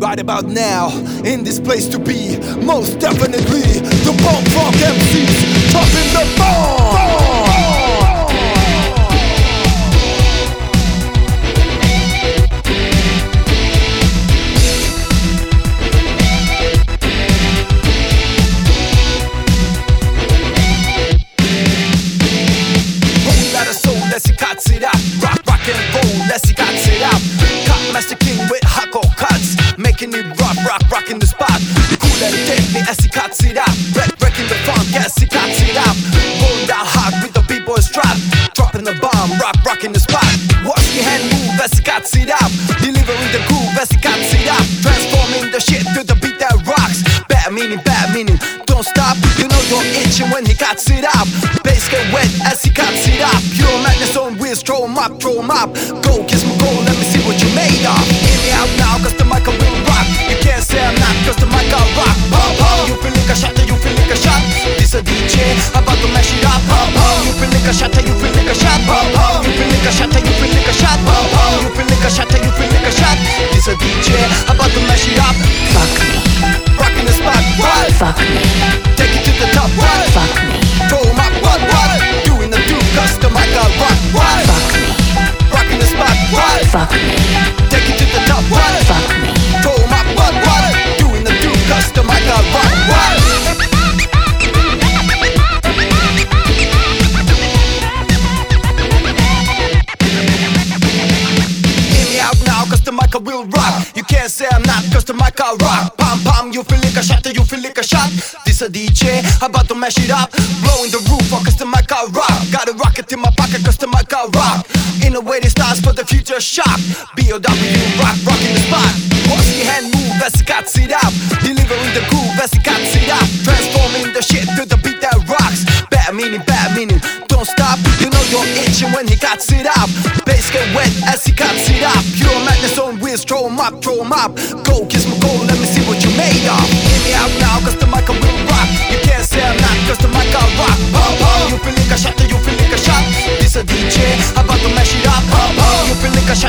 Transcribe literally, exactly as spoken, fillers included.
Right about now, in this place to be, most definitely the Bump Rock M Cs dropping the bomb. Whole lot of soul, let's see cuts it up. Rock, rock and roll, let's see cuts it up. Cut Master King with hardcore cuts, making it rock, rock, rocking the spot. Cool and deadly as he cuts it up. Break, breaking the funk as he cuts it up. Rolling down hard with the b-boy strap, dropping the bomb, rock, rocking the spot. Watch the hand move as he cuts it up, delivering the groove as he cuts it up. Transforming the shit to the beat that rocks. Bad meaning, bad meaning, don't stop. You know you're itching when he cuts it up. Bass get wet as he cuts it up. Pure madness on wheels, throw 'em up, throw 'em up. Go, kiss my goal, let me see what you made of. Hear me out now, cause the mic will rock. You can't say I'm not, cause the mic will rock. Pum, pum, you feel like a shot, you feel like a shot. This a D J, about to mash it up. Pum, pum, you feel like a shot, you feel like a shot. Pum, pum, you feel like a shot, you feel like a shot. Pum, pum, you feel like a shot, you feel like a shot. This a D J, about to mash it up. Fuck me. Rocking the spot, what? Fuck me. Take it to the top, what? Fuck me. Throw 'em up, what, what? Doing the do, cause the mic will rock, what? Fuck me. Rocking the spot, what? Fuck me. Take it to the top, what? Fuck me. Throw 'em up, what, what? Doing the do, cause the mic will rock, what? Hear me out now, cause the mic will rock. You can't say I'm not, cause the mic will rock. Pam pam, you feel like a shot, you feel like a shot. This a D J, about to mash it up. Blowing the roof off, cause the mic will rock. Got a rocket in my pocket, cause the mic will rock. In a way it starts for the future shock. B O W rock, rocking the spot. Watch the hand move as he cuts it up, delivering the groove as he cuts it up. Transforming the shit to the beat that rocks. Bad meaning, bad meaning, don't stop. You know you're itching when he cuts it up. Bass get wet as he cuts it up. Pure madness on wheels, throw 'em up, throw 'em up. Go, kiss my goal, let me see what you made of. Hear me out now, cause the mic will rock. You can't say I'm not, cause the mic will rock. Pum pum, you feel like a shot, you feel like a shot. This a D J, about to mash it up. Pum pum, you feel like a shot.